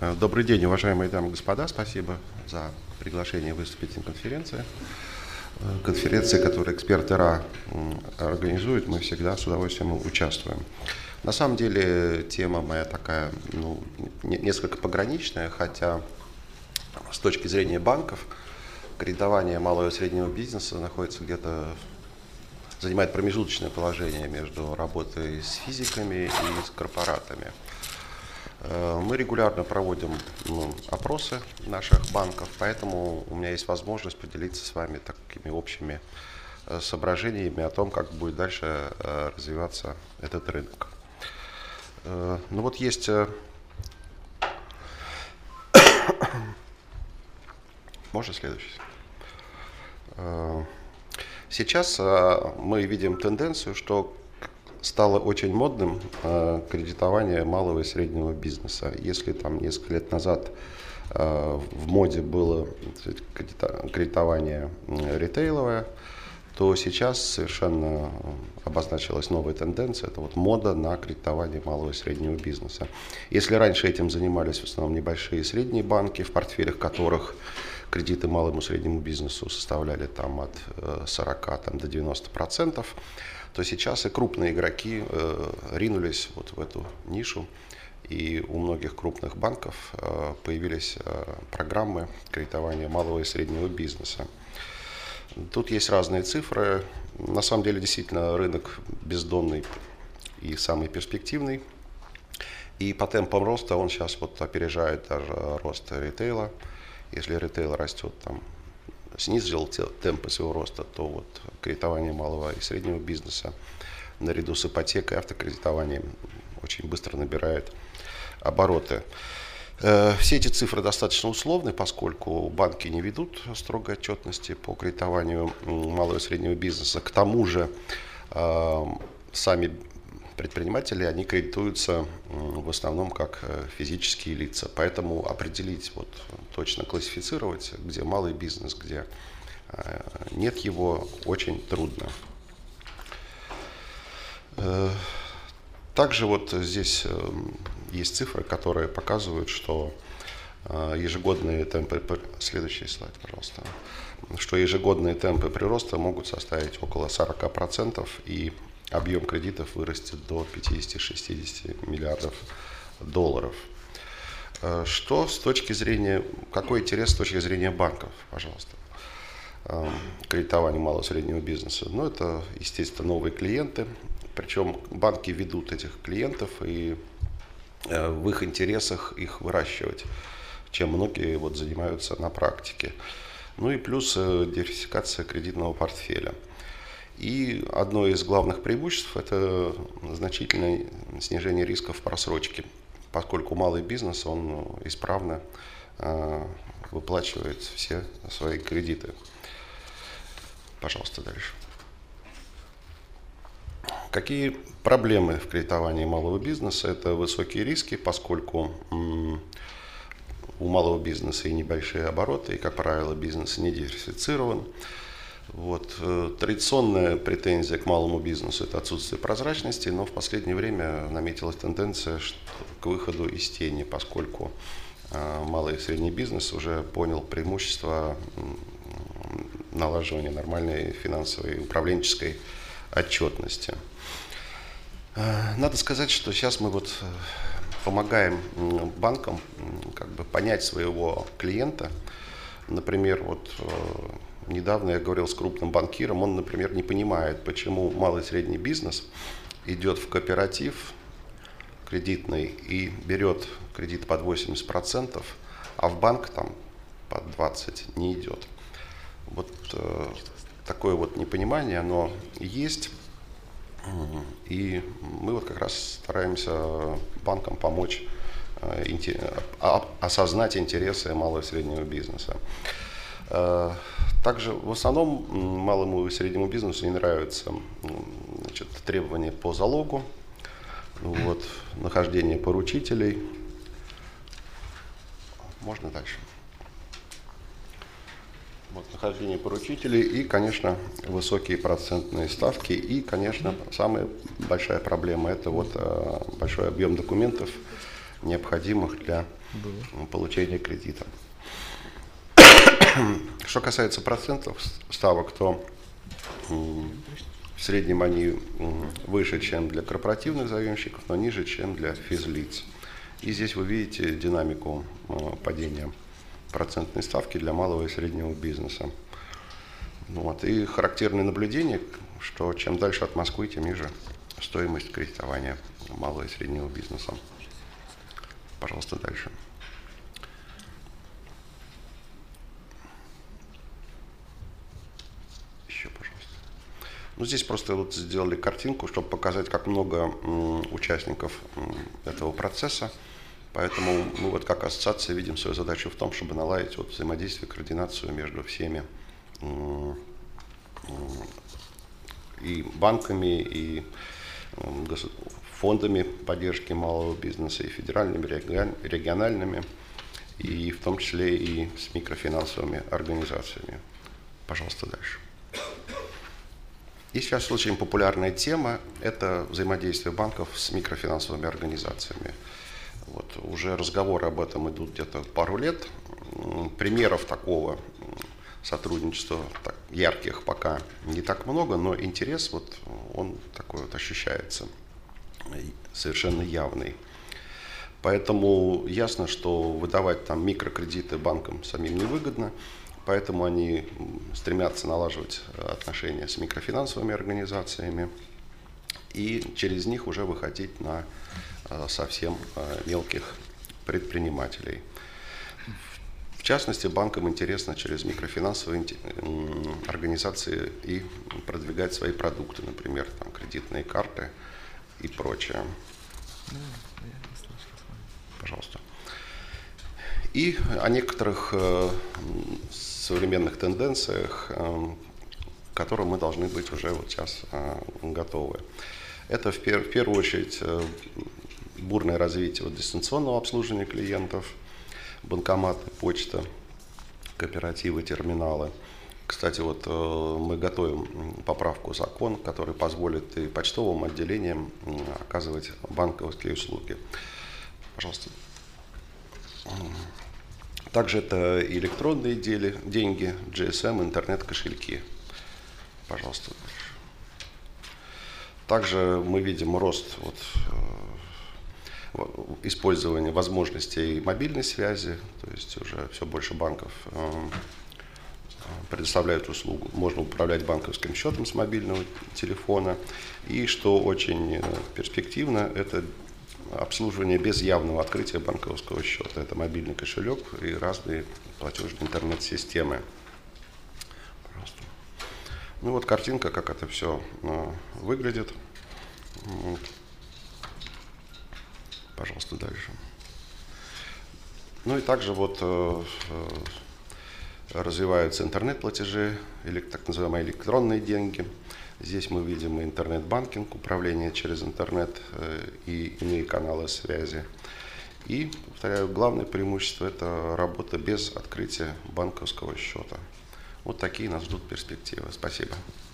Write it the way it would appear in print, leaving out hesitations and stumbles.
Добрый день, уважаемые дамы и господа. Спасибо за приглашение выступить на конференции. Конференции, которые эксперты РА организуют, мы всегда с удовольствием участвуем. На самом деле тема моя такая, несколько пограничная, хотя с точки зрения банков кредитование малого и среднего бизнеса находится занимает промежуточное положение между работой с физиками и с корпоратами. Мы регулярно проводим опросы наших банков, поэтому у меня есть возможность поделиться с вами такими общими соображениями о том, как будет дальше развиваться этот рынок. Есть можно следующий. Сейчас мы видим тенденцию, что стало очень модным кредитование малого и среднего бизнеса. Если там несколько лет назад в моде было кредитование ритейловое, то сейчас совершенно обозначилась новая тенденция. Это мода на кредитование малого и среднего бизнеса. Если раньше этим занимались в основном небольшие и средние банки, в портфелях которых кредиты малому и среднему бизнесу составляли от 40 до 90%, то сейчас и крупные игроки ринулись в эту нишу, и у многих крупных банков появились программы кредитования малого и среднего бизнеса. Тут есть разные цифры. На самом деле, действительно, рынок бездонный и самый перспективный. И по темпам роста он сейчас опережает даже рост ритейла. Если ритейл растет снизил темпы своего роста, то кредитование малого и среднего бизнеса наряду с ипотекой и автокредитованием очень быстро набирает обороты. Все эти цифры достаточно условны, поскольку банки не ведут строгой отчетности по кредитованию малого и среднего бизнеса. К тому же сами предприниматели, они кредитуются в основном как физические лица. Поэтому определить, точно классифицировать, где малый бизнес, где нет его, очень трудно. Также здесь есть цифры, которые показывают, что ежегодные темпы, следующий слайд, пожалуйста, что ежегодные темпы прироста могут составить около 40%, и объем кредитов вырастет до 50-60 миллиардов долларов. Что с точки зрения, какой интерес с точки зрения банков, пожалуйста, кредитование малого и среднего бизнеса? Это, естественно, новые клиенты, причем банки ведут этих клиентов, и в их интересах их выращивать, чем многие занимаются на практике. И плюс диверсификация кредитного портфеля. И одно из главных преимуществ – это значительное снижение рисков просрочки, поскольку малый бизнес, он исправно выплачивает все свои кредиты. Пожалуйста, дальше. Какие проблемы в кредитовании малого бизнеса? Это высокие риски, поскольку у малого бизнеса и небольшие обороты, и, как правило, бизнес не диверсифицирован. Традиционная претензия к малому бизнесу – это отсутствие прозрачности, но в последнее время наметилась тенденция к выходу из тени, поскольку малый и средний бизнес уже понял преимущество налаживания нормальной финансовой и управленческой отчетности. Надо сказать, что сейчас мы помогаем банкам понять своего клиента. Например, недавно я говорил с крупным банкиром, он, например, не понимает, почему малый и средний бизнес идет в кооператив кредитный и берет кредит под 80%, а в банк под 20% не идет. Такое непонимание, оно есть. И мы как раз стараемся банкам помочь осознать интересы малого и среднего бизнеса. Также в основном малому и среднему бизнесу не нравятся требования по залогу, нахождение поручителей. Можно дальше? Нахождение поручителей и, конечно, высокие процентные ставки. И, конечно, самая большая проблема – это большой объем документов, необходимых для получения кредита. Что касается процентов ставок, то в среднем они выше, чем для корпоративных заемщиков, но ниже, чем для физлиц. И здесь вы видите динамику падения процентной ставки для малого и среднего бизнеса. Вот. И характерное наблюдение, что чем дальше от Москвы, тем ниже стоимость кредитования малого и среднего бизнеса. Пожалуйста, дальше. Еще, пожалуйста. Ну, здесь просто вот сделали картинку, чтобы показать, как много участников этого процесса. Поэтому мы вот как ассоциация видим свою задачу в том, чтобы наладить вот взаимодействие, координацию между всеми и банками, и фондами поддержки малого бизнеса, и федеральными, региональными, и в том числе и с микрофинансовыми организациями. Пожалуйста, дальше. И сейчас очень популярная тема – это взаимодействие банков с микрофинансовыми организациями. Вот, уже разговоры об этом идут где-то пару лет. Примеров такого сотрудничества ярких пока не так много, но интерес вот он такой вот ощущается, совершенно явный. Поэтому ясно, что выдавать там микрокредиты банкам самим невыгодно, поэтому они стремятся налаживать отношения с микрофинансовыми организациями и через них уже выходить на совсем мелких предпринимателей. В частности, банкам интересно через микрофинансовые организации и продвигать свои продукты, например, там, кредитные карты и прочее. Пожалуйста. И о некоторых современных тенденциях, к которым мы должны быть уже вот сейчас готовы. Это в первую очередь бурное развитие вот дистанционного обслуживания клиентов, банкоматы, почта, кооперативы, терминалы. Кстати, вот мы готовим поправку в закон, который позволит и почтовым отделениям оказывать банковские услуги. Пожалуйста. Также это и электронные деньги, GSM, интернет-кошельки. Пожалуйста. Также мы видим рост использования возможностей мобильной связи, то есть уже все больше банков предоставляют услугу. Можно управлять банковским счетом с мобильного телефона. И что очень перспективно, это обслуживание без явного открытия банковского счета. Это мобильный кошелек и разные платежные интернет-системы. Пожалуйста. Ну вот картинка, как это все выглядит. Пожалуйста, дальше. Ну и также вот развиваются интернет-платежи, или так называемые электронные деньги. Здесь мы видим интернет-банкинг, управление через интернет и иные каналы связи. И, повторяю, главное преимущество – это работа без открытия банковского счета. Вот такие нас ждут перспективы. Спасибо.